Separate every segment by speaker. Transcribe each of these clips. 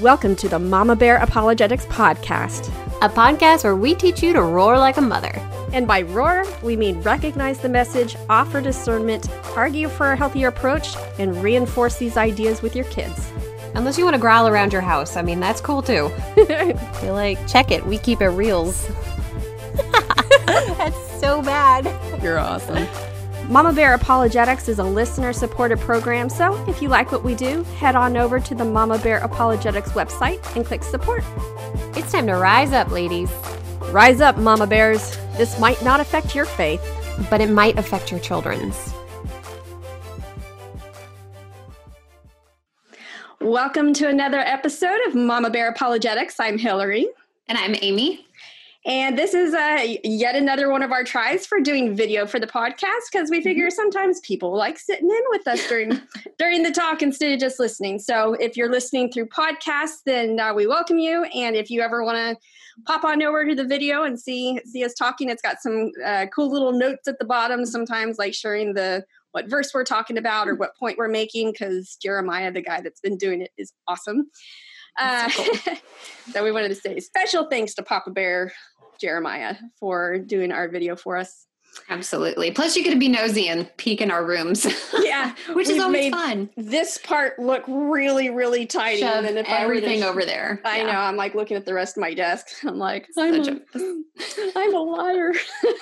Speaker 1: Welcome to the Mama Bear Apologetics Podcast,
Speaker 2: a podcast where we teach you to roar like a mother.
Speaker 1: And by roar, we mean recognize the message, offer discernment, argue for a healthier approach, and reinforce these ideas with your kids.
Speaker 2: Unless you want to growl around your house. I mean, that's cool too. You're like, check it. We keep it reals. That's so bad.
Speaker 1: You're awesome. Mama Bear Apologetics is a listener-supported program, so if you like what we do, head on over to the Mama Bear Apologetics website and click support.
Speaker 2: It's time to rise up, ladies.
Speaker 1: Rise up, Mama Bears. This might not affect your faith,
Speaker 2: but it might affect your children's.
Speaker 1: Welcome to another episode of Mama Bear Apologetics. I'm Hillary.
Speaker 2: And I'm Amy.
Speaker 1: And this is yet another one of our tries for doing video for the podcast, because we figure sometimes people like sitting in with us during the talk instead of just listening. So if you're listening through podcasts, then we welcome you. And if you ever want to pop on over to the video and see us talking, it's got some cool little notes at the bottom, sometimes like sharing what verse we're talking about or what point we're making, because Jeremiah, the guy that's been doing it, is awesome. So cool. So we wanted to say special thanks to Papa Bear Jeremiah for doing our video for us.
Speaker 2: Absolutely. Plus you get to be nosy and peek in our rooms.
Speaker 1: Yeah.
Speaker 2: Which is always fun.
Speaker 1: This part look really, really tiny.
Speaker 2: Shove and if everything over there.
Speaker 1: I know. I'm like looking at the rest of my desk. I'm like, I'm a liar.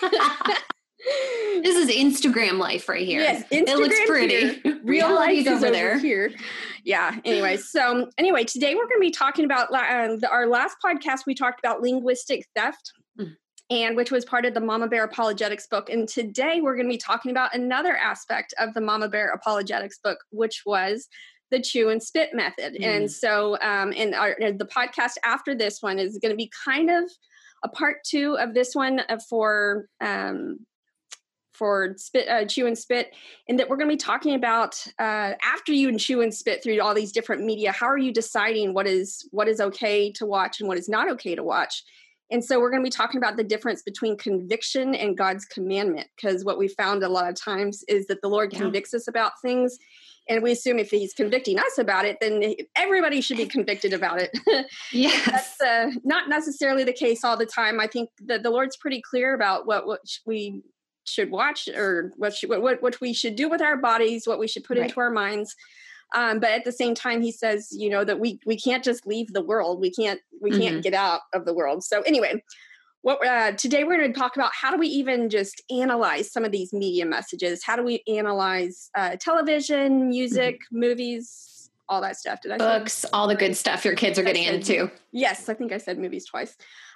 Speaker 2: This is Instagram life right here.
Speaker 1: Yes, Instagram.
Speaker 2: It looks pretty.
Speaker 1: Here. Real life is over there. Here. Yeah. Anyway, today we're going to be talking about our last podcast. We talked about linguistic theft, and which was part of the Mama Bear Apologetics book. And today we're going to be talking about another aspect of the Mama Bear Apologetics book, which was the chew and spit method. And so, the podcast after this one is going to be kind of a part two of this one for chew and spit, and that we're going to be talking about after you chew and spit through all these different media, how are you deciding what is okay to watch and what is not okay to watch? And so we're going to be talking about the difference between conviction and God's commandment, because what we found a lot of times is that the Lord convicts us about things, and we assume if he's convicting us about it, then everybody should be convicted about it.
Speaker 2: Yes.
Speaker 1: That's not necessarily the case all the time. I think that the Lord's pretty clear about what we should watch, or what we should do with our bodies, what we should put into our minds. But at the same time, he says, that we can't just leave the world. We can't get out of the world. So anyway, today we're going to talk about how do we even just analyze some of these media messages? How do we analyze television, music, movies, all that stuff? Did I say
Speaker 2: books, all the good stuff your kids are getting into?
Speaker 1: Yes, I think I said movies twice.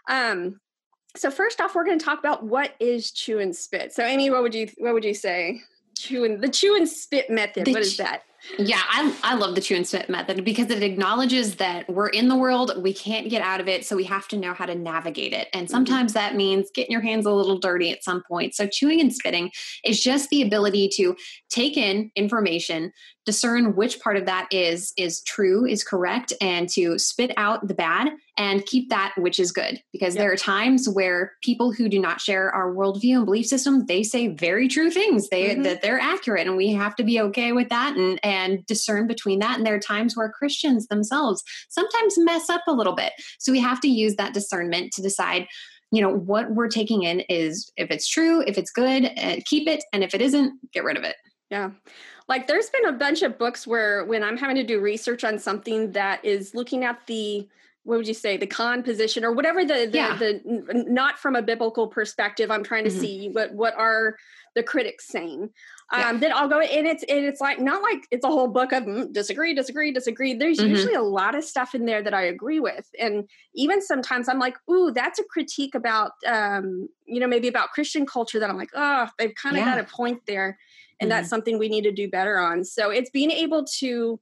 Speaker 1: So first off, we're going to talk about what is chew and spit. So Amy, what would you say? The chew and spit method. What is that?
Speaker 2: Yeah, I love the chew and spit method because it acknowledges that we're in the world, we can't get out of it, so we have to know how to navigate it. And sometimes that means getting your hands a little dirty at some point. So chewing and spitting is just the ability to take in information, discern which part of that is true, is correct, and to spit out the bad and keep that which is good. Because there are times where people who do not share our worldview and belief system, they say very true things, that they're accurate, and we have to be okay with that and discern between that. And there are times where Christians themselves sometimes mess up a little bit. So we have to use that discernment to decide, what we're taking in is, if it's true, if it's good, keep it. And if it isn't, get rid of it.
Speaker 1: Yeah. Like there's been a bunch of books where when I'm having to do research on something that is looking at the con position or whatever the not from a biblical perspective, I'm trying to see what are the critics saying. Then I'll go and it's like, not like it's a whole book of disagree. There's usually a lot of stuff in there that I agree with. And even sometimes I'm like, ooh, that's a critique about, maybe about Christian culture that I'm like, oh, they've kind of got a point there. And that's something we need to do better on. So it's being able to,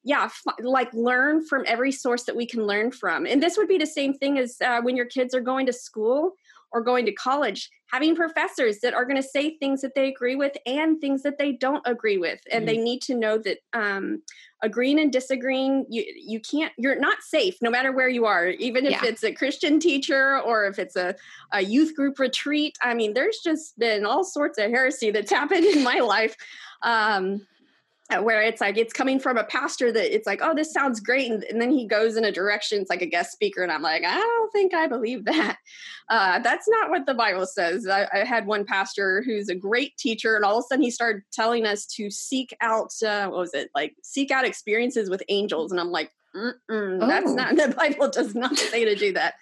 Speaker 1: learn from every source that we can learn from. And this would be the same thing as when your kids are going to school or going to college, having professors that are going to say things that they agree with and things that they don't agree with. And they need to know that agreeing and disagreeing, you're not safe no matter where you are, even if it's a Christian teacher or if it's a youth group retreat. I mean, there's just been all sorts of heresy that's happened in my life. where it's like, it's coming from a pastor that it's like, oh, this sounds great. And then he goes in a direction, it's like a guest speaker. And I'm like, I don't think I believe that. That's not what the Bible says. I had one pastor who's a great teacher, and all of a sudden he started telling us to seek out, seek out experiences with angels. And I'm like, that's not, the Bible does not say to do that.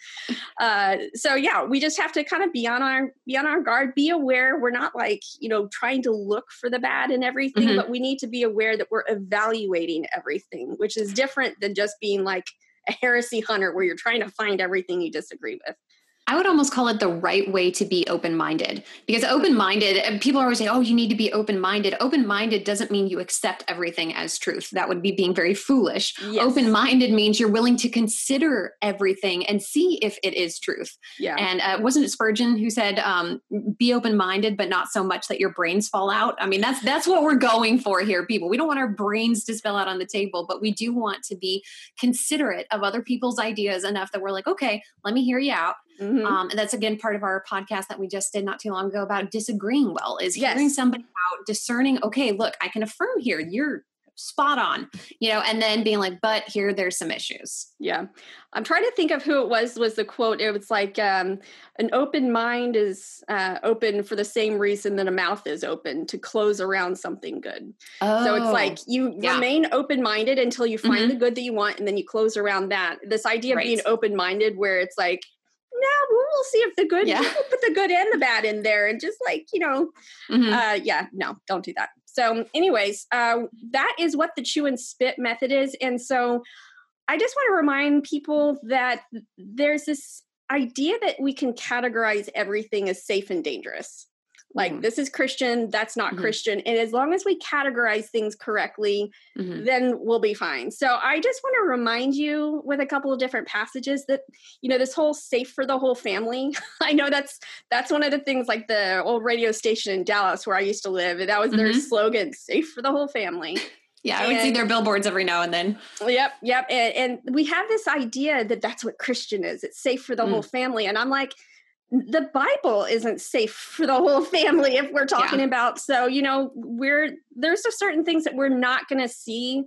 Speaker 1: So yeah, we just have to kind of be on our guard, be aware. We're not like, trying to look for the bad in everything, but we need to be aware that we're evaluating everything, which is different than just being like a heresy hunter where you're trying to find everything you disagree with.
Speaker 2: I would almost call it the right way to be open-minded, because open-minded, people always say, oh, you need to be open-minded. Open-minded doesn't mean you accept everything as truth. That would be being very foolish. Yes. Open-minded means you're willing to consider everything and see if it is truth.
Speaker 1: Yeah.
Speaker 2: And wasn't it Spurgeon who said, be open-minded, but not so much that your brains fall out? I mean, that's what we're going for here, people. We don't want our brains to spill out on the table, but we do want to be considerate of other people's ideas enough that we're like, okay, let me hear you out. Mm-hmm. And that's, again, part of our podcast that we just did not too long ago about disagreeing well, is hearing somebody out, discerning, okay, look, I can affirm here, you're spot on, and then being like, but here, there's some issues.
Speaker 1: Yeah. I'm trying to think of who it was the quote. It was like, an open mind is open for the same reason that a mouth is open, to close around something good. Oh, so it's like you remain open-minded until you find the good that you want, and then you close around that. This idea of being open-minded where it's like, no, we'll see if the good, we'll put the good and the bad in there, and just like, no, don't do that. So anyways, that is what the chew and spit method is. And so I just want to remind people that there's this idea that we can categorize everything as safe and dangerous. Like, this is Christian, that's not Christian. And as long as we categorize things correctly, then we'll be fine. So I just want to remind you with a couple of different passages that, this whole safe for the whole family, I know that's one of the things, like the old radio station in Dallas where I used to live. That was their slogan, safe for the whole family.
Speaker 2: Yeah, I would see their billboards every now and then.
Speaker 1: Yep. And we have this idea that that's what Christian is. It's safe for the whole family. And I'm like, the Bible isn't safe for the whole family if we're talking about. So, there's just certain things that we're not going to see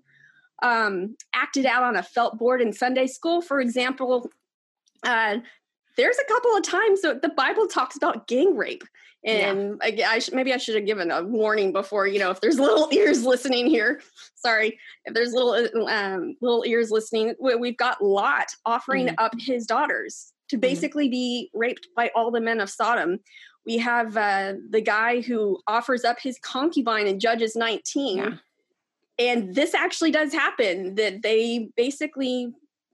Speaker 1: acted out on a felt board in Sunday school. For example, there's a couple of times that the Bible talks about gang rape. And maybe I should have given a warning before, if there's little ears listening here. Sorry, if there's little ears listening. We've got Lot offering up his daughters to basically be raped by all the men of Sodom. We have the guy who offers up his concubine in Judges 19. Yeah. And this actually does happen, that they basically,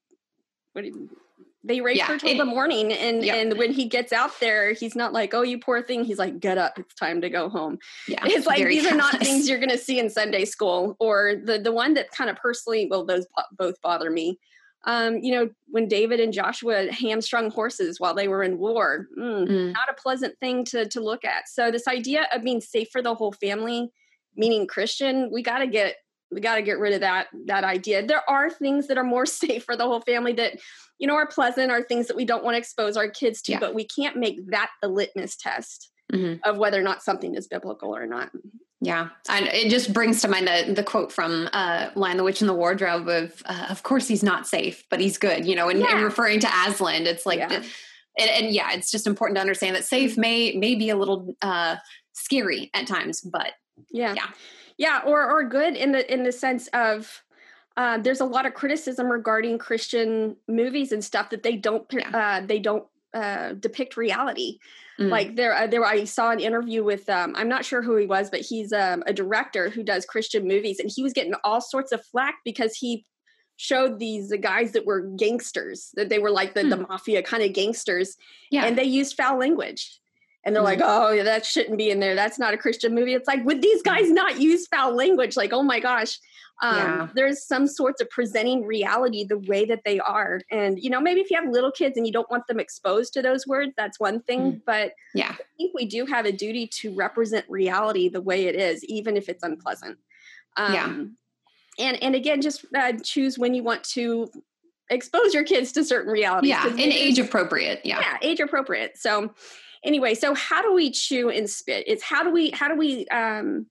Speaker 1: they rape her till the morning. And when he gets out there, he's not like, oh, you poor thing. He's like, get up, it's time to go home. Yeah, it's like, these are not things you're going to see in Sunday school. Or the one that kind of personally, well, those both bother me. When David and Joshua hamstrung horses while they were in war, not a pleasant thing to look at. So this idea of being safe for the whole family, meaning Christian, we got to get rid of that idea. There are things that are more safe for the whole family that, are pleasant, are things that we don't want to expose our kids to, but we can't make that the litmus test of whether or not something is biblical or not.
Speaker 2: Yeah. And it just brings to mind the quote from Lion, the Witch, and the Wardrobe of course he's not safe, but he's good, and referring to Aslan. It's like, it's just important to understand that safe may be a little scary at times, but
Speaker 1: or good in the sense of there's a lot of criticism regarding Christian movies and stuff that they don't depict reality. Like there I saw an interview with I'm not sure who he was, but he's a director who does Christian movies, and he was getting all sorts of flack because he showed the guys that were gangsters, that they were like the mafia kind of gangsters, and they used foul language. And they're like, oh, that shouldn't be in there. That's not a Christian movie. It's like, would these guys not use foul language? Like, oh my gosh. There's some sorts of presenting reality the way that they are. And, maybe if you have little kids and you don't want them exposed to those words, that's one thing. But I think we do have a duty to represent reality the way it is, even if it's unpleasant. And again, just choose when you want to expose your kids to certain realities.
Speaker 2: Yeah, and age appropriate.
Speaker 1: Yeah, age appropriate. So anyway, so how do we chew and spit? It's how do we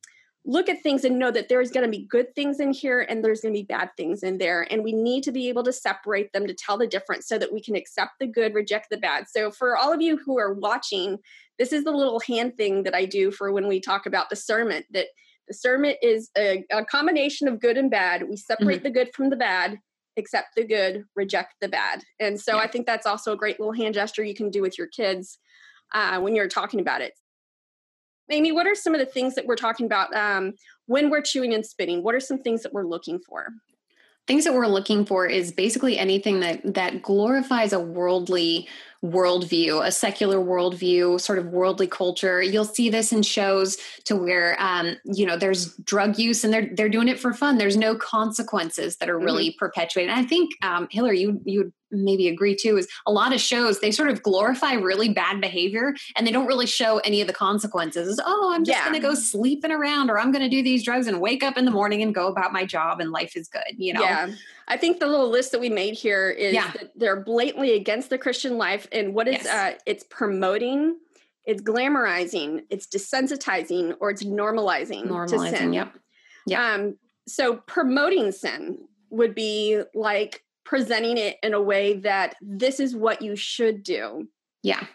Speaker 1: look at things and know that there's going to be good things in here and there's going to be bad things in there. And we need to be able to separate them, to tell the difference so that we can accept the good, reject the bad. So for all of you who are watching, this is the little hand thing that I do for when we talk about discernment, that discernment is a combination of good and bad. We separate the good from the bad, accept the good, reject the bad. And so I think that's also a great little hand gesture you can do with your kids when you're talking about it. Amy, what are some of the things that we're talking about when we're chewing and spitting? What are some things that we're looking for?
Speaker 2: Things that we're looking for is basically anything that glorifies a worldly worldview, a secular worldview, sort of worldly culture. You'll see this in shows to where, there's drug use and they're doing it for fun. There's no consequences that are really perpetuated. And I think, Hillary, you would maybe agree too, is a lot of shows, they sort of glorify really bad behavior and they don't really show any of the consequences. I'm just going to go sleeping around, or I'm going to do these drugs and wake up in the morning and go about my job and life is good,
Speaker 1: Yeah. I think the little list that we made here is that they're blatantly against the Christian life. And what is, it's promoting, it's glamorizing, it's desensitizing, or it's normalizing to sin.
Speaker 2: Yep.
Speaker 1: So promoting sin would be like presenting it in a way that this is what you should do.
Speaker 2: Yeah.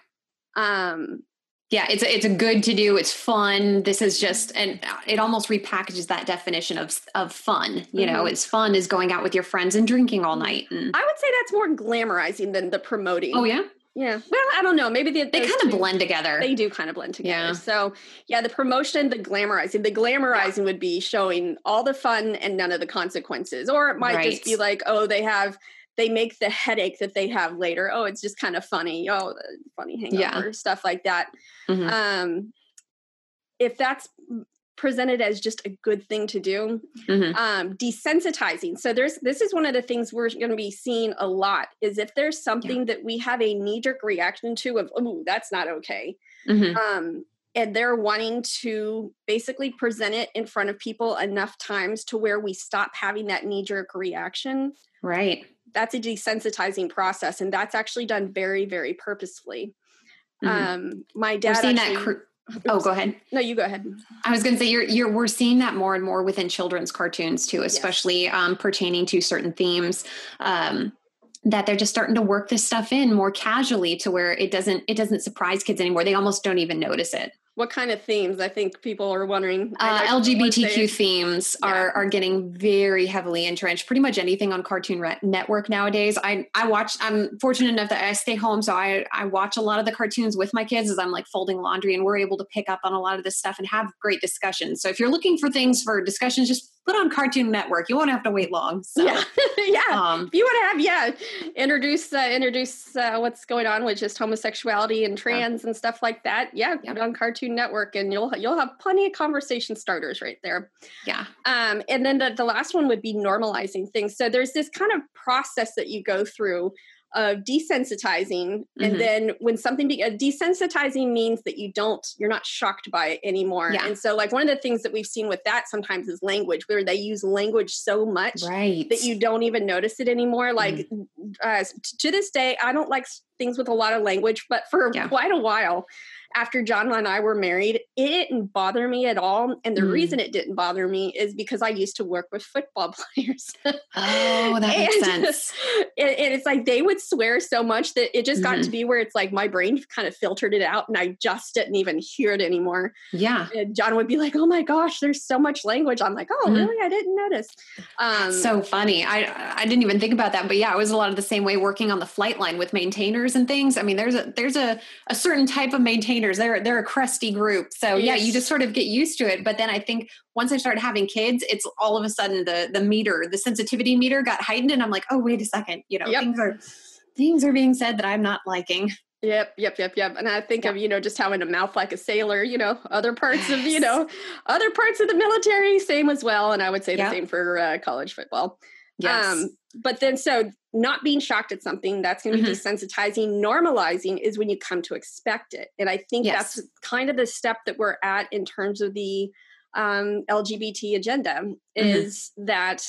Speaker 2: It's a good to do. It's fun. This is just, and it almost repackages that definition of fun. It's fun is going out with your friends and drinking all night. And
Speaker 1: I would say that's more glamorizing than the promoting.
Speaker 2: Oh yeah.
Speaker 1: Yeah. Well, I don't know. Maybe they
Speaker 2: kind of blend together.
Speaker 1: They do kind of blend together.
Speaker 2: Yeah.
Speaker 1: So the promotion, the glamorizing. The glamorizing would be showing all the fun and none of the consequences. Or it might just be like, they make the headache that they have later. Oh, it's just kind of funny. Oh, funny hangover, stuff like that. If that's presented as just a good thing to do, desensitizing. So this is one of the things we're going to be seeing a lot is if there's something that we have a knee-jerk reaction to of, oh, that's not okay. And they're wanting to basically present it in front of people enough times to where we stop having that knee-jerk reaction.
Speaker 2: Right.
Speaker 1: That's a desensitizing process. And that's actually done very, very purposefully. My dad
Speaker 2: go ahead.
Speaker 1: No, you go ahead.
Speaker 2: I was going to say we're seeing that more and more within children's cartoons too, especially pertaining to certain themes, that they're just starting to work this stuff in more casually to where it doesn't surprise kids anymore. They almost don't even notice it.
Speaker 1: What kind of themes? I think people are wondering.
Speaker 2: LGBTQ themes are getting very heavily entrenched. Pretty much anything on Cartoon Network nowadays. I'm fortunate enough that I stay home, so I watch a lot of the cartoons with my kids as I'm like folding laundry, and we're able to pick up on a lot of this stuff and have great discussions. So if you're looking for things for discussions, just put on Cartoon Network. You won't have to wait long. So,
Speaker 1: if you want to have introduce what's going on with just homosexuality and trans and stuff like that. Put on Cartoon Network and you'll have plenty of conversation starters right there. And then the last one would be normalizing things. So there's this kind of process that you go through of desensitizing. And then when something desensitizing means that you're not shocked by it anymore. And so like one of the things that we've seen with that sometimes is language, where they use language so much that you don't even notice it anymore. Like to this day, I don't like things with a lot of language, but for quite a while, after John and I were married, it didn't bother me at all. And the reason it didn't bother me is because I used to work with football players.
Speaker 2: Oh, that makes sense.
Speaker 1: And it's like they would swear so much that it just got to be where it's like my brain kind of filtered it out and I just didn't even hear it anymore. And John would be like, oh my gosh, there's so much language. I'm like, oh, really? I didn't notice.
Speaker 2: So funny. I didn't even think about that. But yeah, it was a lot of the same way working on the flight line with maintainers and things. I mean, there's a certain type of maintainer. They're a crusty group. So you just sort of get used to it. But then I think once I started having kids, it's all of a sudden the sensitivity meter got heightened and I'm like, oh, wait a second, things are being said that I'm not liking.
Speaker 1: Yep. And I think of, just having a mouth like a sailor, other parts of, other parts of the military, same as well. And I would say the same for college football. But then, so not being shocked at something, that's going to be desensitizing. Normalizing is when you come to expect it. And I think that's kind of the step that we're at in terms of the LGBT agenda is that,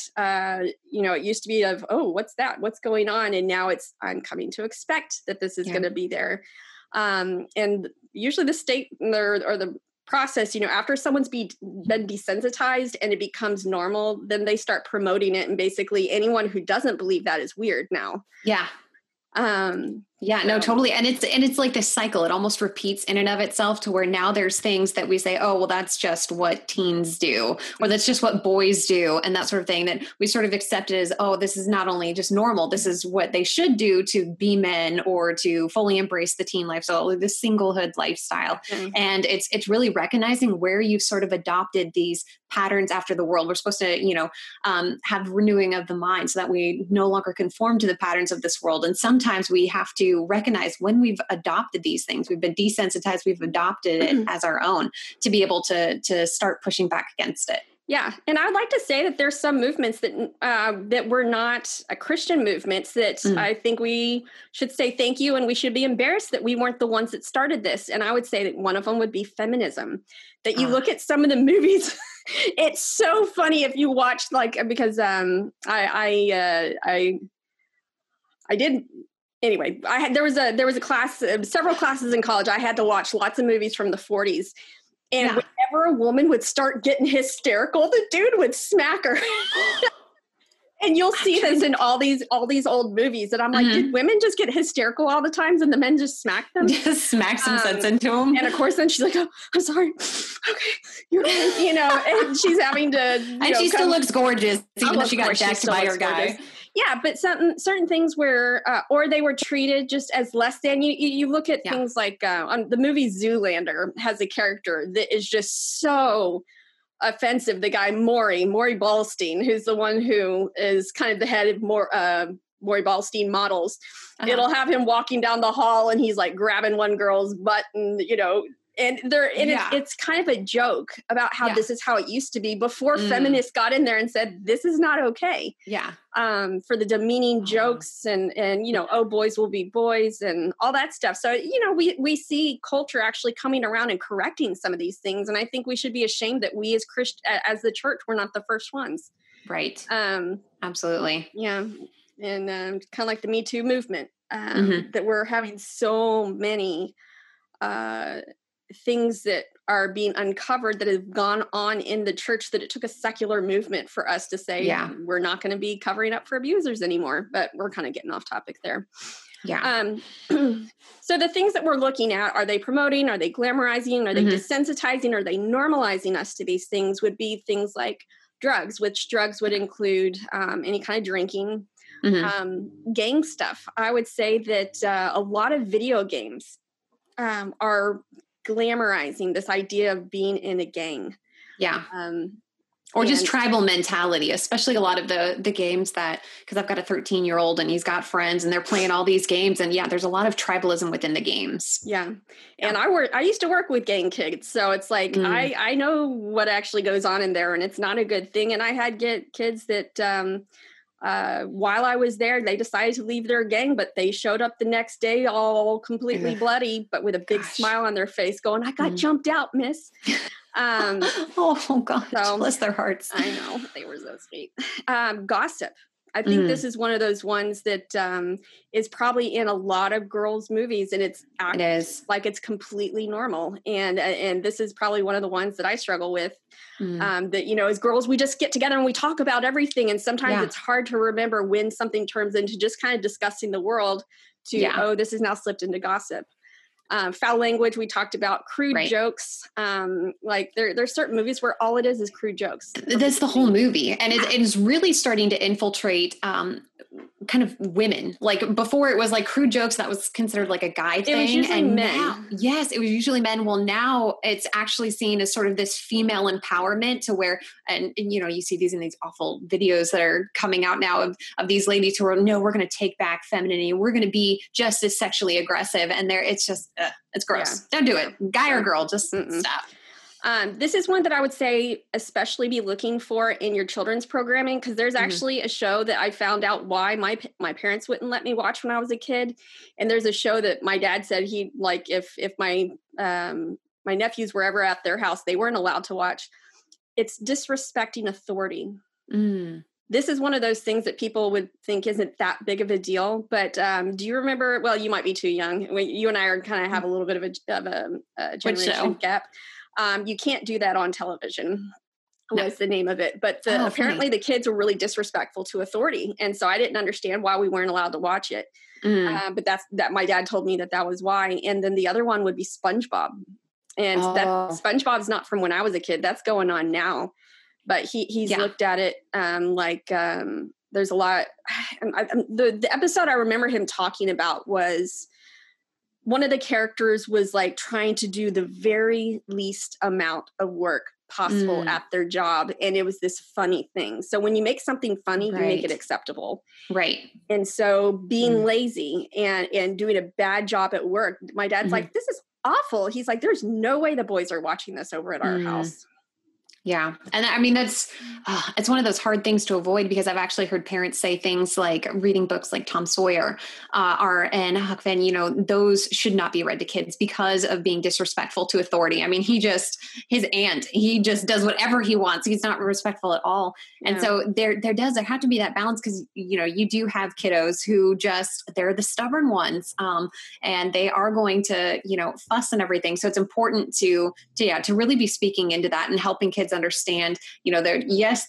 Speaker 1: it used to be of, oh, what's that? What's going on? And now I'm coming to expect that this is going to be there. And usually the state or the process, after someone's been desensitized and it becomes normal, then they start promoting it. And basically anyone who doesn't believe that is weird now.
Speaker 2: Yeah. No, totally. And it's like this cycle. It almost repeats in and of itself to where now there's things that we say, oh, well, that's just what teens do, or that's just what boys do. And that sort of thing that we sort of accepted as, oh, this is not only just normal, this is what they should do to be men or to fully embrace the teen lifestyle, the singlehood lifestyle. Mm-hmm. And it's really recognizing where you've sort of adopted these patterns after the world. We're supposed to, have renewing of the mind so that we no longer conform to the patterns of this world. And sometimes we have to recognize when we've adopted these things, we've been desensitized, we've adopted it as our own, to be able to start pushing back against it.
Speaker 1: Yeah. And I'd like to say that there's some movements that were not Christian movements that I think we should say thank you, and we should be embarrassed that we weren't the ones that started this. And I would say that one of them would be feminism. That you look at some of the movies, it's so funny if you watch, because I did. Anyway, there was a class, several classes in college. I had to watch lots of movies from the 40s. And whenever a woman would start getting hysterical, the dude would smack her. And you'll see this in all these old movies. And I'm like, did women just get hysterical all the times and the men just smack them?
Speaker 2: Just smack some sense into them.
Speaker 1: And of course, then she's like, oh, I'm sorry. Okay. You're right. And she's having to,
Speaker 2: and she still looks gorgeous, even though she got jacked by her guy.
Speaker 1: Yeah, but certain things where, or they were treated just as less than. You look at things like the movie Zoolander has a character that is just so offensive. The guy Maury Ballstein, who's the one who is kind of the head of Maury Ballstein Models. It'll have him walking down the hall and he's like grabbing one girl's butt and it's kind of a joke about how this is how it used to be before feminists got in there and said, this is not okay.
Speaker 2: Yeah.
Speaker 1: For the demeaning jokes and oh, boys will be boys and all that stuff. So, we see culture actually coming around and correcting some of these things. And I think we should be ashamed that we as the church, we're not the first ones.
Speaker 2: Right. Absolutely.
Speaker 1: Yeah. And kind of like the Me Too movement, that we're having so many things that are being uncovered that have gone on in the church, that it took a secular movement for us to say, we're not going to be covering up for abusers anymore. But we're kind of getting off topic there.
Speaker 2: Yeah.
Speaker 1: So the things that we're looking at, are they promoting? Are they glamorizing? Are they desensitizing? Are they normalizing us to these things? Would be things like drugs, which drugs would include any kind of drinking, gang stuff. I would say that a lot of video games are glamorizing this idea of being in a gang.
Speaker 2: Yeah. Or just tribal mentality, especially a lot of the games because I've got a 13-year-old and he's got friends and they're playing all these games. And there's a lot of tribalism within the games.
Speaker 1: Yeah. And I used to work with gang kids. So it's like, I know what actually goes on in there, and it's not a good thing. And I had kids that, while I was there, they decided to leave their gang, but they showed up the next day all completely bloody, but with a big smile on their face going, I got jumped out, miss.
Speaker 2: Oh God, so, bless their hearts.
Speaker 1: I know, they were so sweet. Gossip. I think this is one of those ones that is probably in a lot of girls' movies, and it is like it's completely normal. And this is probably one of the ones that I struggle with. That as girls, we just get together and we talk about everything, and sometimes it's hard to remember when something turns into just kind of discussing the world to this has now slipped into gossip. Foul language, we talked about crude jokes. Like there's certain movies where all it is crude jokes.
Speaker 2: That's the whole movie. And it is really starting to infiltrate kind of women. Like before it was like crude jokes, that was considered like a guy thing.
Speaker 1: It was usually men.
Speaker 2: Now, yes, it was usually men. Well, now it's actually seen as sort of this female empowerment to where, and you see these in these awful videos that are coming out now of these ladies who are, no, we're going to take back femininity. We're going to be just as sexually aggressive. And it's just, it's gross. Don't do it. Guy or girl, just stop.
Speaker 1: This is one that I would say especially be looking for in your children's programming, because there's actually a show that I found out why my parents wouldn't let me watch when I was a kid. And there's a show that my dad said he like if my my nephews were ever at their house, they weren't allowed to watch. It's Disrespecting Authority. This is one of those things that people would think isn't that big of a deal. But do you remember? Well, you might be too young. You and I are kind of have a little bit of a generation gap. You can't do that on television.
Speaker 2: No.
Speaker 1: Was the name of it. But apparently the kids were really disrespectful to authority. And so I didn't understand why we weren't allowed to watch it. But that my dad told me that was why. And then the other one would be SpongeBob. And that SpongeBob's not from when I was a kid. That's going on now. But he's looked at it there's a lot. The episode I remember him talking about was one of the characters was like trying to do the very least amount of work possible at their job. And it was this funny thing. So when you make something funny, you make it acceptable.
Speaker 2: Right.
Speaker 1: And so being lazy and doing a bad job at work, my dad's like, this is awful. He's like, there's no way the boys are watching this over at our house.
Speaker 2: Yeah. And I mean, it's one of those hard things to avoid, because I've actually heard parents say things like reading books like Tom Sawyer and Huck Finn, you know, those should not be read to kids because of being disrespectful to authority. I mean, he just does whatever he wants. He's not respectful at all. And so there have to be that balance, because, you know, you do have kiddos who they're the stubborn ones. And they are going to, you know, fuss and everything. So it's important to really be speaking into that and helping kids understand, you know, there's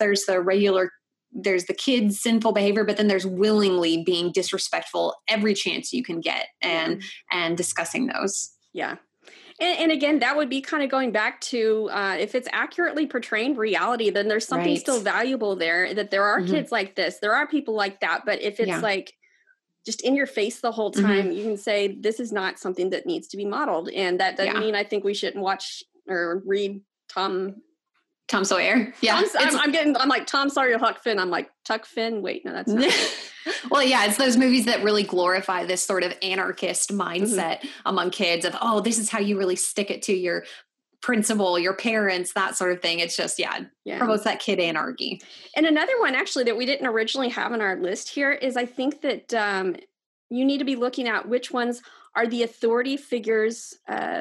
Speaker 2: the kids' sinful behavior, but then there's willingly being disrespectful every chance you can get and discussing those.
Speaker 1: Yeah. And again, that would be kind of going back to if it's accurately portraying reality, then there's something still valuable there, that there are kids like this. There are people like that. But if it's like just in your face the whole time, you can say, this is not something that needs to be modeled. And that doesn't mean I think we shouldn't watch or read Tom
Speaker 2: Sawyer. Yeah.
Speaker 1: I'm like Tom Sawyer, Huck Finn. I'm like Tuck Finn. Wait, no, that's not it.
Speaker 2: Well, yeah, it's those movies that really glorify this sort of anarchist mindset among kids of, oh, this is how you really stick it to your principal, your parents, that sort of thing. It's just, promotes that kid anarchy.
Speaker 1: And another one actually that we didn't originally have on our list here is, I think that you need to be looking at which ones are the authority figures,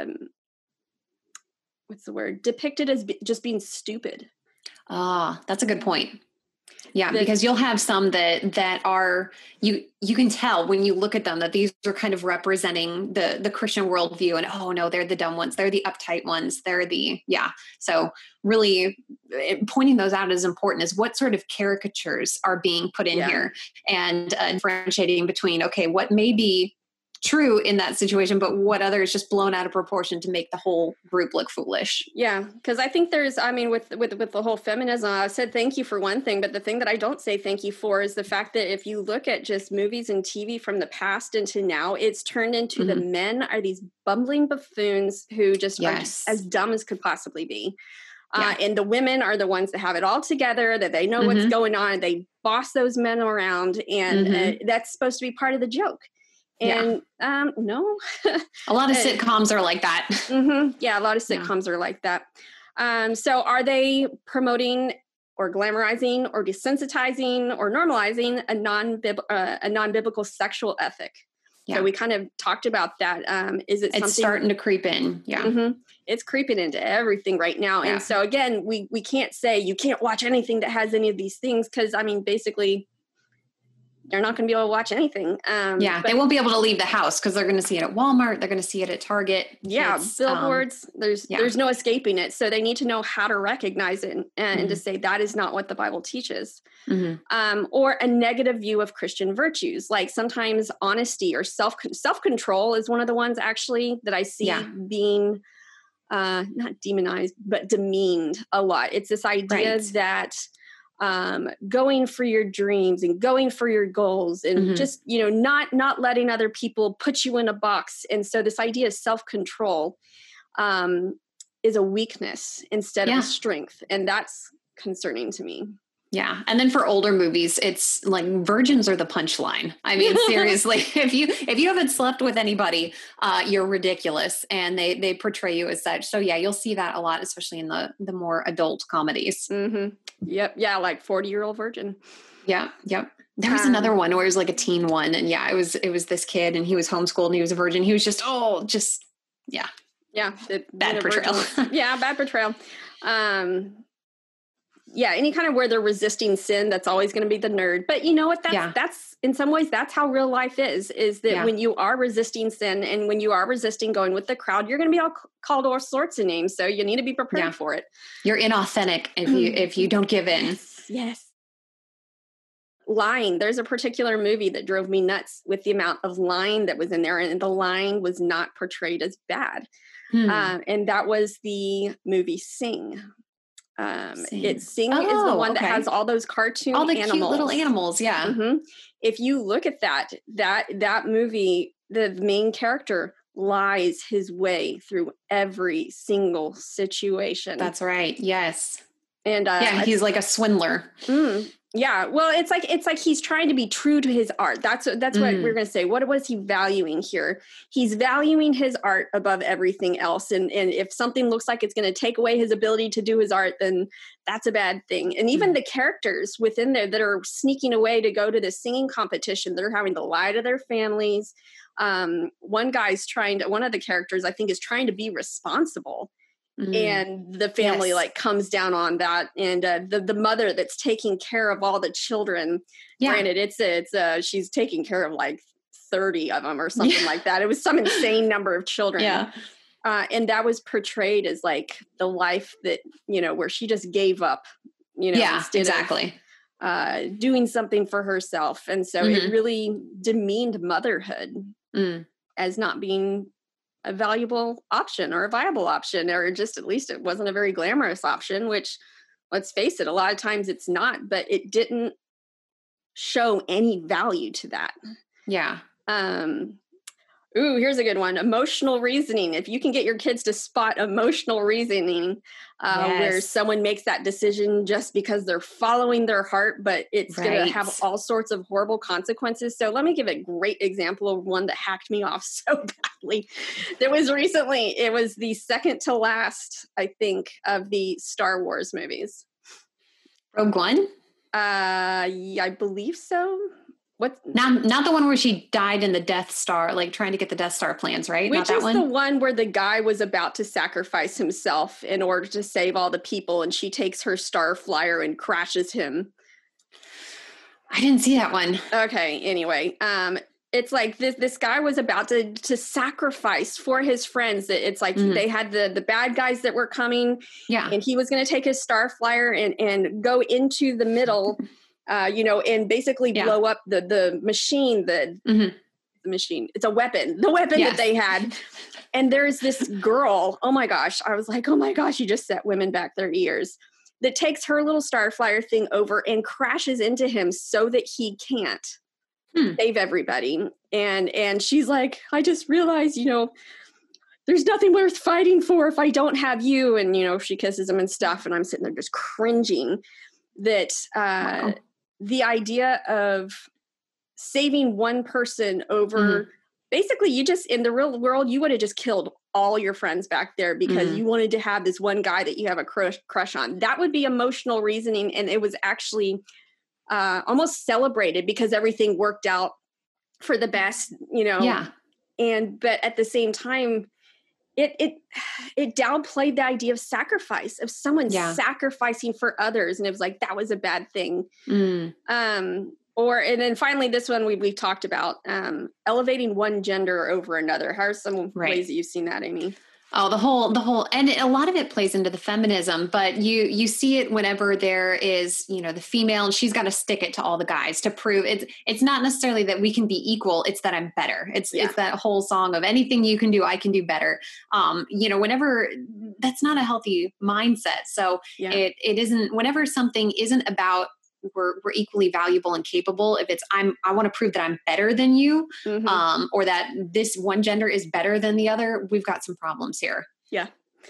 Speaker 1: what's the word, depicted as just being stupid.
Speaker 2: That's a good point. Yeah, because you'll have some that are, you can tell when you look at them that these are kind of representing the Christian worldview, and oh no, they're the dumb ones. They're the uptight ones. So really pointing those out is important, is what sort of caricatures are being put in here, and differentiating between, okay, what may be true in that situation, but what other is just blown out of proportion to make the whole group look foolish.
Speaker 1: Yeah, because I think with the whole feminism, I said thank you for one thing, but the thing that I don't say thank you for is the fact that if you look at just movies and TV from the past into now, it's turned into the men are these bumbling buffoons who just are as dumb as could possibly be. And the women are the ones that have it all together, that they know what's going on. They boss those men around, and that's supposed to be part of the joke. And no,
Speaker 2: a lot of sitcoms are like that.
Speaker 1: Yeah, a lot of sitcoms are like that. So are they promoting or glamorizing or desensitizing or normalizing a non-biblical sexual ethic? Yeah. So we kind of talked about that. Is it something
Speaker 2: it's starting to creep in? Yeah.
Speaker 1: It's creeping into everything right now. And so again, we can't say you can't watch anything that has any of these things, because I mean, basically they're not going to be able to watch anything.
Speaker 2: They won't be able to leave the house because they're going to see it at Walmart. They're going to see it at Target.
Speaker 1: Yeah. Billboards. There's no escaping it. So they need to know how to recognize it and to say that is not what the Bible teaches. Or a negative view of Christian virtues. Like sometimes honesty or self-control is one of the ones actually that I see being not demonized, but demeaned a lot. It's this idea that going for your dreams and going for your goals and just, not letting other people put you in a box. And so this idea of self-control is a weakness instead of a strength. And that's concerning to me.
Speaker 2: Yeah. And then for older movies, it's like virgins are the punchline. I mean, seriously, if you haven't slept with anybody, you're ridiculous. And they portray you as such. So yeah, you'll see that a lot, especially in the more adult comedies.
Speaker 1: Yep. Yeah. Like 40-year-old virgin.
Speaker 2: Yeah. Yep. There was another one where it was like a teen one. And it was this kid and he was homeschooled and he was a virgin. He was just,
Speaker 1: Yeah.
Speaker 2: Bad portrayal.
Speaker 1: Bad portrayal. Yeah, any kind of where they're resisting sin, that's always going to be the nerd. But you know what? That's in some ways, that's how real life is that when you are resisting sin and when you are resisting going with the crowd, you're going to be called all sorts of names. So you need to be prepared for it.
Speaker 2: You're inauthentic if you don't give in.
Speaker 1: Yes. Lying. There's a particular movie that drove me nuts with the amount of lying that was in there, and the lying was not portrayed as bad. And that was the movie Sing. Sing is the one that has all those cartoon
Speaker 2: all the
Speaker 1: animals.
Speaker 2: Cute little animals. Yeah.
Speaker 1: Mm-hmm. If you look at that movie, the main character lies his way through every single situation.
Speaker 2: That's right. Yes.
Speaker 1: And
Speaker 2: he's like a swindler.
Speaker 1: Yeah. Well, it's like he's trying to be true to his art. That's what we're going to say. What was he valuing here? He's valuing his art above everything else. And if something looks like it's going to take away his ability to do his art, then that's a bad thing. And even the characters within there that are sneaking away to go to this singing competition, they're having to lie to their families. One of the characters, I think, is trying to be responsible. And the family comes down on that, and the mother that's taking care of all the children. Granted, she's taking care of like 30 of them or something like that. It was some insane number of children. Yeah, and that was portrayed as like the life that where she just gave up. Instead of doing something for herself, and so it really demeaned motherhood as not being a valuable option or a viable option, or just at least it wasn't a very glamorous option, which, let's face it, a lot of times it's not, but it didn't show any value to that. Yeah. Here's a good one. Emotional reasoning. If you can get your kids to spot emotional reasoning, where someone makes that decision just because they're following their heart, but it's going to have all sorts of horrible consequences. So let me give a great example of one that hacked me off so badly. There was recently, it was the second to last, I think, of the Star Wars movies.
Speaker 2: Rogue One?
Speaker 1: I believe so. What?
Speaker 2: Not the one where she died in the Death Star, like trying to get the Death Star plans, right?
Speaker 1: Which is the one where the guy was about to sacrifice himself in order to save all the people, and she takes her Star Flyer and crashes him.
Speaker 2: I didn't see that one.
Speaker 1: Okay, anyway, it's like this guy was about to sacrifice for his friends. It's like they had the bad guys that were coming, and he was going to take his Star Flyer and go into the middle. And basically blow up the machine, the machine. It's a weapon, the weapon that they had. And there's this girl, oh my gosh, I was like, oh my gosh, you just set women back their ears, that takes her little Star Flyer thing over and crashes into him so that he can't save everybody. And she's like, I just realized, there's nothing worth fighting for if I don't have you. And, she kisses him and stuff. And I'm sitting there just cringing that, wow. The idea of saving one person over, basically you just, in the real world, you would have just killed all your friends back there because you wanted to have this one guy that you have a crush on. That would be emotional reasoning. And it was actually almost celebrated because everything worked out for the best, Yeah. But at the same time, it downplayed the idea of sacrifice, of someone sacrificing for others. And it was like, that was a bad thing. And then finally, this one we've talked about, elevating one gender over another. How are some ways that you've seen that, Amy?
Speaker 2: Oh, the whole, and a lot of it plays into the feminism, but you see it whenever there is, the female, and she's got to stick it to all the guys to prove it's not necessarily that we can be equal. It's that I'm better. It's that whole song of anything you can do, I can do better. Whenever that's not a healthy mindset. So it isn't, whenever something isn't about, we're equally valuable and capable. If it's, I want to prove that I'm better than you, or that this one gender is better than the other, we've got some problems here.
Speaker 1: Yeah.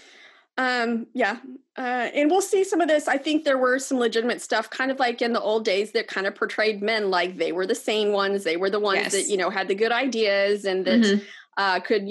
Speaker 1: And we'll see some of this. I think there were some legitimate stuff, kind of like in the old days, that kind of portrayed men like they were the sane ones. They were the ones that, had the good ideas and that could,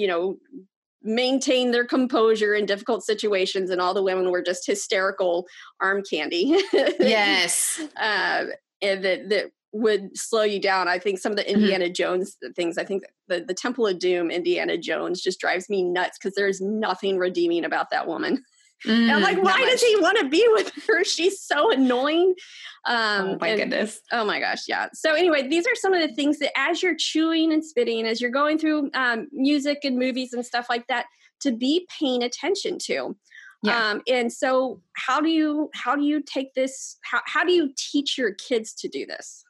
Speaker 1: maintain their composure in difficult situations, and all the women were just hysterical arm candy. Yes. And that would slow you down. I think some of the Indiana Jones things, I think the Temple of Doom, Indiana Jones, just drives me nuts because there's nothing redeeming about that woman. And I'm like, why does he want to be with her? She's so annoying.
Speaker 2: Oh my goodness.
Speaker 1: Oh my gosh. Yeah. So anyway, these are some of the things that as you're chewing and spitting, as you're going through music and movies and stuff like that, to be paying attention to. Yeah. And so how do you take this? How do you teach your kids to do this?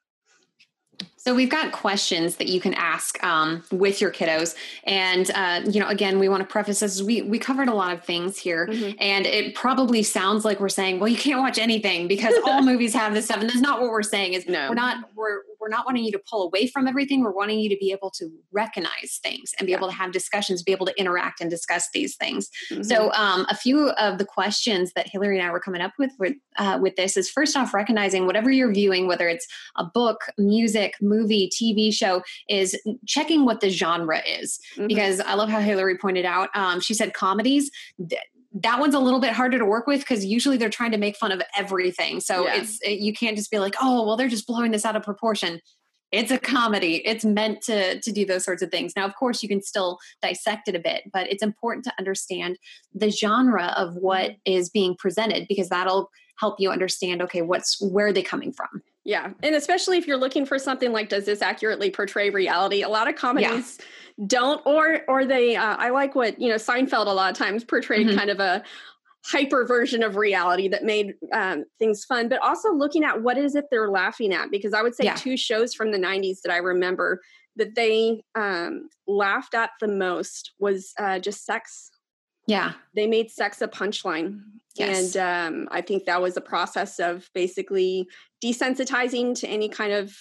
Speaker 2: So we've got questions that you can ask with your kiddos. And, again, we want to preface this. We covered a lot of things here, and it probably sounds like we're saying, well, you can't watch anything because all movies have this stuff. And that's not what we're saying. Is no. We're not wanting you to pull away from everything. We're wanting you to be able to recognize things and be able to have discussions, be able to interact and discuss these things. So a few of the questions that Hillary and I were coming up with this is, first off, recognizing whatever you're viewing, whether it's a book, music, movie, TV show, is checking what the genre is. Because I love how Hillary pointed out, she said comedies. That one's a little bit harder to work with because usually they're trying to make fun of everything. So you can't just be like, oh, well, they're just blowing this out of proportion. It's a comedy. It's meant to do those sorts of things. Now, of course, you can still dissect it a bit, but it's important to understand the genre of what is being presented, because that'll help you understand, okay, where are they coming from?
Speaker 1: Yeah. And especially if you're looking for something like, does this accurately portray reality? A lot of comedies don't, or they, I like what, Seinfeld a lot of times portrayed kind of a hyper version of reality that made things fun, but also looking at what is it they're laughing at? Because I would say two shows from the 90s that I remember that they laughed at the most was just sex.
Speaker 2: Yeah.
Speaker 1: They made sex a punchline. Yes. And I think that was a process of basically desensitizing to any kind of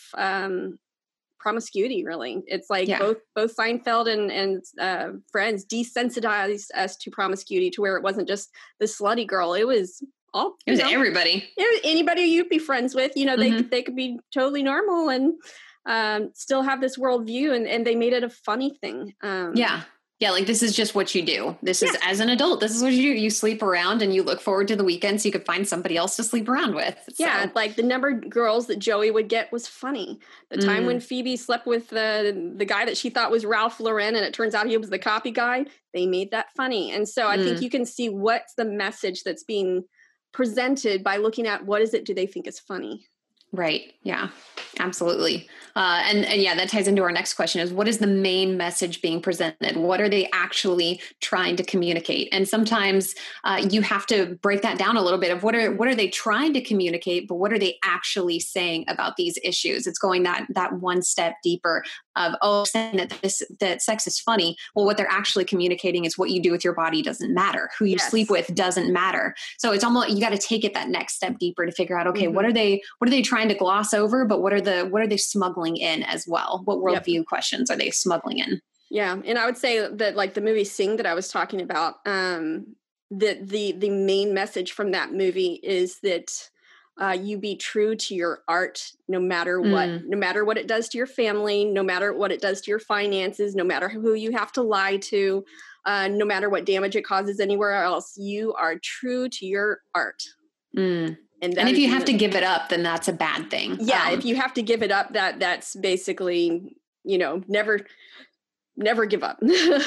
Speaker 1: promiscuity, really. It's like both Seinfeld and Friends desensitized us to promiscuity, to where it wasn't just the slutty girl. It was all.
Speaker 2: It was everybody.
Speaker 1: It was anybody you'd be friends with. They could be totally normal and still have this worldview, and they made it a funny thing.
Speaker 2: Yeah, like this is just what you do. This is, as an adult, this is what you do. You sleep around and you look forward to the weekend so you could find somebody else to sleep around with. So.
Speaker 1: Yeah, like the number of girls that Joey would get was funny. The time when Phoebe slept with the guy that she thought was Ralph Lauren, and it turns out he was the copy guy, they made that funny. And so I think you can see what's the message that's being presented by looking at what is it do they think is funny.
Speaker 2: Right. Yeah, absolutely. And that ties into our next question is, what is the main message being presented? What are they actually trying to communicate? And sometimes you have to break that down a little bit of what are they trying to communicate, but what are they actually saying about these issues? It's going that one step deeper of, saying that sex is funny. Well, what they're actually communicating is what you do with your body doesn't matter. Who you sleep with doesn't matter. So it's almost, you got to take it that next step deeper to figure out, okay, what are they trying to gloss over, but what are they smuggling in as well? What worldview questions are they smuggling in?
Speaker 1: Yeah. And I would say that, like the movie Sing that I was talking about, that the main message from that movie is that you be true to your art, no matter what it does to your family, no matter what it does to your finances, no matter who you have to lie to, no matter what damage it causes anywhere else, you are true to your art. And
Speaker 2: if you have to give it up, then that's a bad thing.
Speaker 1: Yeah. If you have to give it up, that's basically, never give up.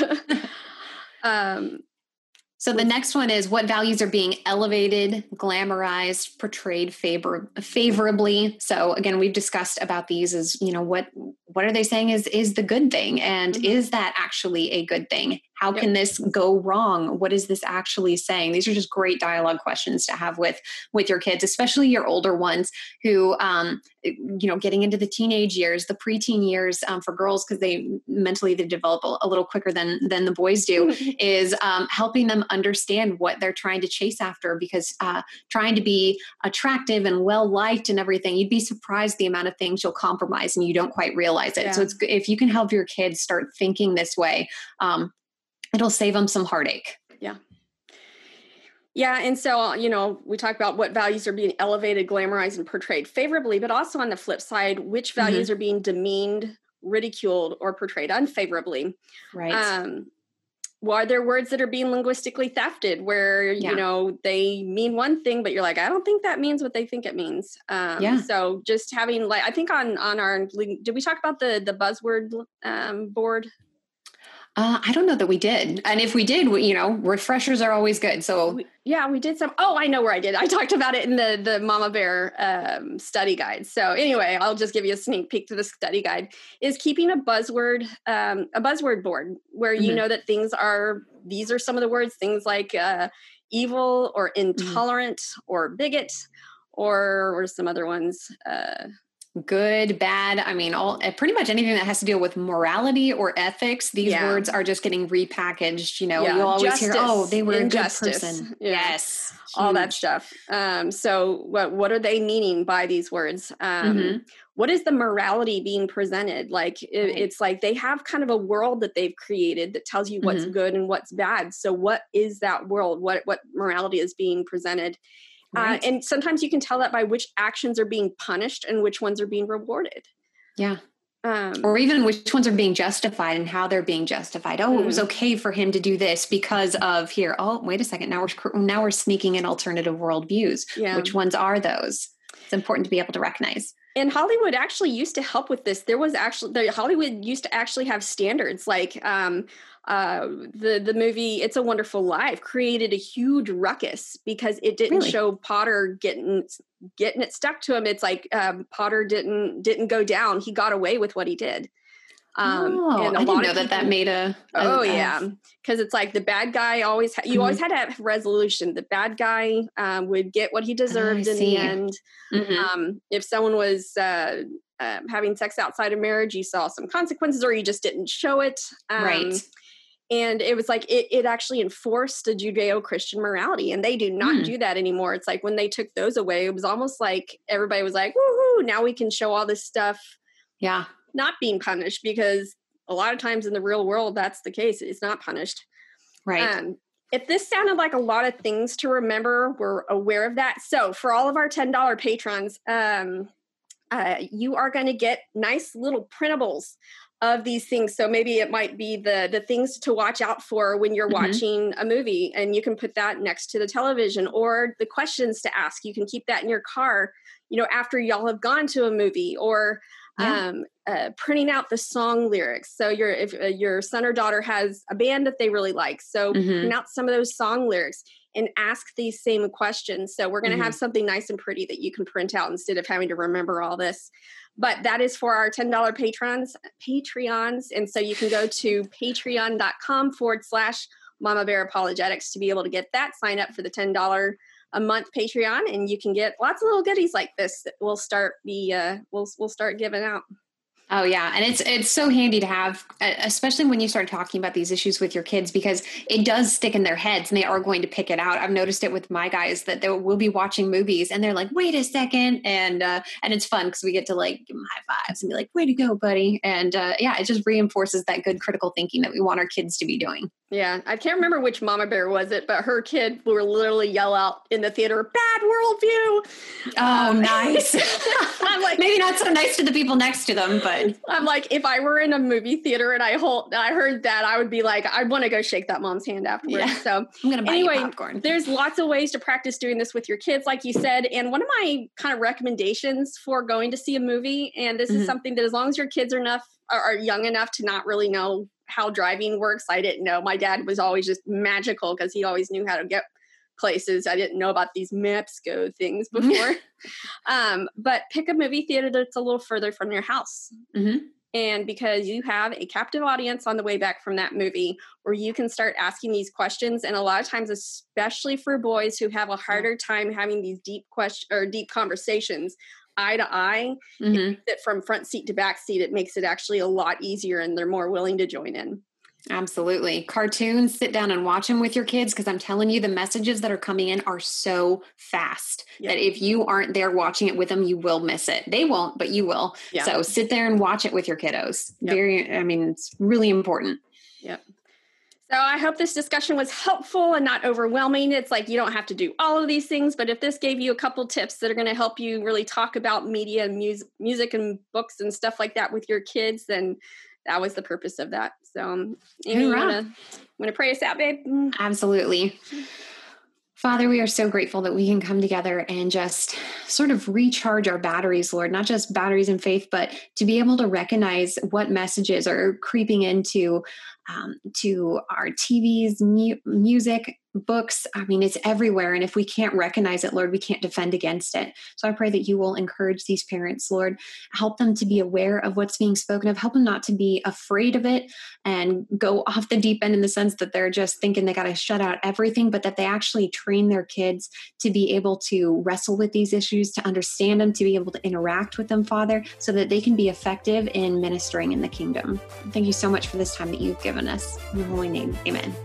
Speaker 2: So the next one is, what values are being elevated, glamorized, portrayed favorably? So again, we've discussed about these as, what are they saying is the good thing? And is that actually a good thing? How can this go wrong? What is this actually saying? These are just great dialogue questions to have with your kids, especially your older ones who, getting into the teenage years, the preteen years for girls, because they develop a little quicker than the boys do, is helping them understand what they're trying to chase after, because trying to be attractive and well-liked and everything, you'd be surprised the amount of things you'll compromise and you don't quite realize it. Yeah. So if you can help your kids start thinking this way, it'll save them some heartache.
Speaker 1: Yeah. Yeah. And so, we talk about what values are being elevated, glamorized, and portrayed favorably, but also on the flip side, which values are being demeaned, ridiculed, or portrayed unfavorably.
Speaker 2: Right.
Speaker 1: Well, are there words that are being linguistically thefted where, they mean one thing, but you're like, I don't think that means what they think it means. So just having, I think on our, did we talk about the buzzword board?
Speaker 2: I don't know that we did. And if we did, refreshers are always good. So
Speaker 1: we did some. Oh, I know where I did. I talked about it in the Mama Bear study guide. So anyway, I'll just give you a sneak peek to the study guide. Is keeping a buzzword board where you know that these are some of the words, things like evil or intolerant or bigot or some other ones.
Speaker 2: Good, bad. I mean, pretty much anything that has to deal with morality or ethics. These words are just getting repackaged. You always hear, "Oh, they were injustice. A good person." Yeah. Yes,
Speaker 1: all that stuff. So, what are they meaning by these words? What is the morality being presented? Like, it's like they have kind of a world that they've created that tells you what's good and what's bad. So, what is that world? What morality is being presented? Right. And sometimes you can tell that by which actions are being punished and which ones are being rewarded.
Speaker 2: Yeah. Or even which ones are being justified and how they're being justified. Oh, it was okay for him to do this because of here. Oh, wait a second. Now we're sneaking in alternative worldviews. Yeah. Which ones are those? It's important to be able to recognize.
Speaker 1: And Hollywood actually used to help with this. Hollywood used to actually have standards like the movie It's a Wonderful Life created a huge ruckus because it didn't show Potter getting it stuck to him. It's like Potter didn't go down. He got away with what he did.
Speaker 2: And I didn't know that made a
Speaker 1: because it's like the bad guy always always had to have resolution. The bad guy would get what he deserved in the end. If someone was having sex outside of marriage, you saw some consequences, or you just didn't show it. Right. And it was like it actually enforced a Judeo-Christian morality, and they do not do that anymore. It's like when they took those away, it was almost like everybody was like, "Woohoo! Now we can show all this stuff."
Speaker 2: Yeah.
Speaker 1: Not being punished, because a lot of times in the real world, that's the case. It's not punished.
Speaker 2: Right.
Speaker 1: If this sounded like a lot of things to remember, we're aware of that. So for all of our $10 patrons, you are going to get nice little printables of these things. So maybe it might be the things to watch out for when you're watching a movie, and you can put that next to the television, or the questions to ask. You can keep that in your car, after y'all have gone to a movie, or printing out the song lyrics. So if your son or daughter has a band that they really like, so print out some of those song lyrics and ask these same questions. So we're going to have something nice and pretty that you can print out instead of having to remember all this. But that is for our $10 Patreons. And so you can go to patreon.com/Mama Bear Apologetics to be able to get that. Sign up for the $10 a month Patreon, and you can get lots of little goodies like this that we'll start we'll start giving out.
Speaker 2: Oh yeah. And it's so handy to have, especially when you start talking about these issues with your kids, because it does stick in their heads and they are going to pick it out. I've noticed it with my guys that we'll be watching movies and they're like, wait a second. And it's fun because we get to like give them high fives and be like, way to go, buddy. And it just reinforces that good critical thinking that we want our kids to be doing.
Speaker 1: Yeah. I can't remember which Mama Bear was it, but her kid will literally yell out in the theater, "Bad worldview."
Speaker 2: Oh, nice. I'm like, maybe not so nice to the people next to them, but
Speaker 1: I'm like, if I were in a movie theater and I heard that, I would be like, I want to go shake that mom's hand afterwards. Yeah. So
Speaker 2: I'm going to buy you popcorn.
Speaker 1: There's lots of ways to practice doing this with your kids, like you said. And one of my kind of recommendations for going to see a movie, and this is something that as long as your kids are young enough to not really know how driving works. I didn't know. My dad was always just magical because he always knew how to get places. I didn't know about these MapsGo things before. But pick a movie theater that's a little further from your house. And because you have a captive audience on the way back from that movie, where you can start asking these questions. And a lot of times, especially for boys who have a harder time having these deep conversations eye to eye, that from front seat to back seat, it makes it actually a lot easier, and they're more willing to join in.
Speaker 2: Absolutely. Cartoons, sit down and watch them with your kids, because I'm telling you, the messages that are coming in are so fast that if you aren't there watching it with them, you will miss it. They won't, but you will. Yep. So sit there and watch it with your kiddos. It's really important.
Speaker 1: Yep. So I hope this discussion was helpful and not overwhelming. It's like you don't have to do all of these things, but if this gave you a couple tips that are going to help you really talk about media and music and books and stuff like that with your kids, then that was the purpose of that. So Amy, you want to pray us out, babe?
Speaker 2: Absolutely. Father, we are so grateful that we can come together and just sort of recharge our batteries, Lord, not just batteries in faith, but to be able to recognize what messages are creeping into to our TVs, music, books. I mean, it's everywhere. And if we can't recognize it, Lord, we can't defend against it. So I pray that you will encourage these parents, Lord, help them to be aware of what's being spoken of, help them not to be afraid of it and go off the deep end in the sense that they're just thinking they got to shut out everything, but that they actually train their kids to be able to wrestle with these issues, to understand them, to be able to interact with them, Father, so that they can be effective in ministering in the kingdom. Thank you so much for this time that you've given us. In your holy name, amen.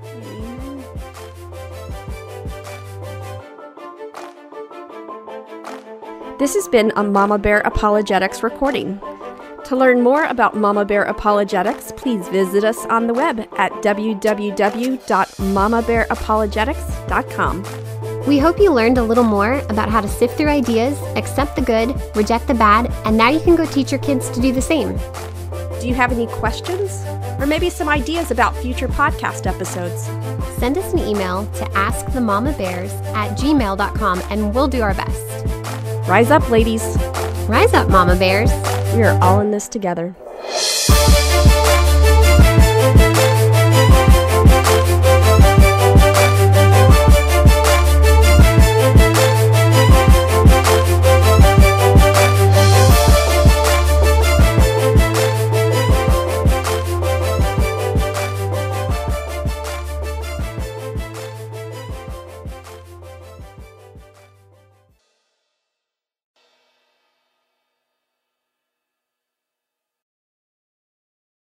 Speaker 1: This has been a Mama Bear Apologetics recording. To learn more about Mama Bear Apologetics, please visit us on the web at www.mamabearapologetics.com.
Speaker 3: We hope you learned a little more about how to sift through ideas, accept the good, reject the bad, and now you can go teach your kids to do the same.
Speaker 1: Do you have any questions? Or maybe some ideas about future podcast episodes?
Speaker 3: Send us an email to askthemamabears@gmail.com and we'll do our best.
Speaker 1: Rise up, ladies.
Speaker 3: Rise up, Mama Bears.
Speaker 1: We are all in this together.